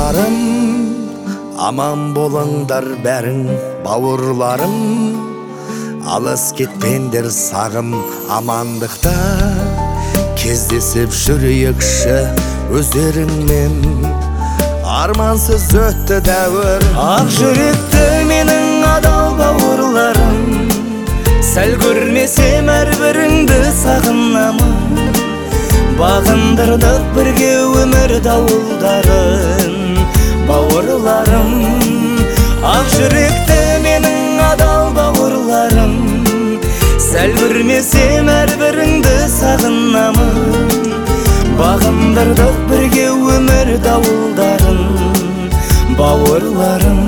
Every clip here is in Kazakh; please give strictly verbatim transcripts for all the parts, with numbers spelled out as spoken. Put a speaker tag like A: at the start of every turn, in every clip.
A: бауырларым, аман болыңдар бәрің бауырларым. Алыс кетпеңдер сағым амандықта, кездесіп жүрейікші өздеріңмен. Армансыз өтті дәуір, ақ жүректі менің адал бауырларым. Сәл көрмесем әрбіріңді сағынамын. Бағындырдық бірге өмір дауылдарын, бауырларым. Ақ жүректі менің адал бауырларым. Сәл көрмесем әрбіріңді сағынамын. Бағындырдық бірге өмір дауылдарын, бауырларым.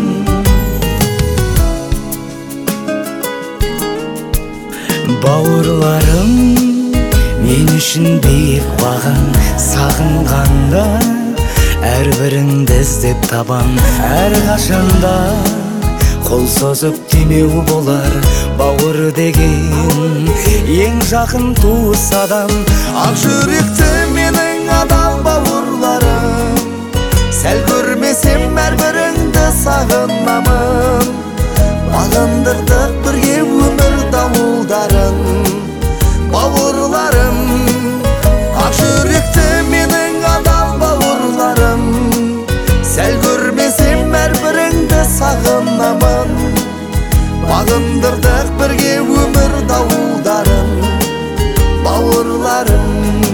A: Бауырларым, мен үшін биік бағым, сағынғанда әрбіріңді іздеп табам. Әрқашанда қол созып демеу болар бауыр деген ең жақын туыс адам. Ақ жүректі менің адал бауырларым, сәл көрмесем әрбіріңді сағынамын. Бағындырдық бірге өмір дауылдарын, бауырларым. Ақ жүректі менің адал бауырларым, сәл көрмесем әрбіріңді сағынамын. Бағындырдық бірге өмір дауылдарын, бауырларым.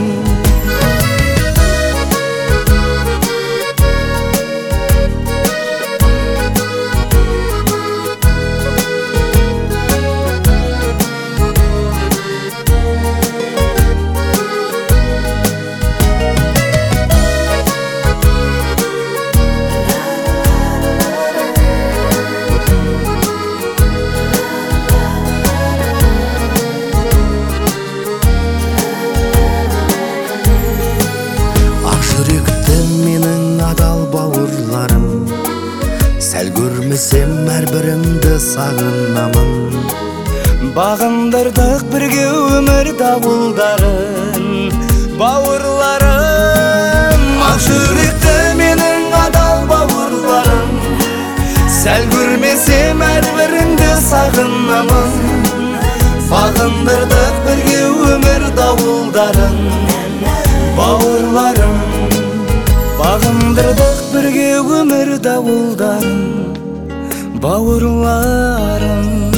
A: Сәл көрмесем әрбіріңді сағынамын. Бағындырдық бірге өмір дауылдарын, бауырларым. Ақ жүректі менің адал бауырларым, сәл көрмесем әрбіріңді сағынамын. Бағындырдық бірге өмір дауылдарын, бауырларым. Бағындырдық бірге өмір дауылдарын, бауырларым.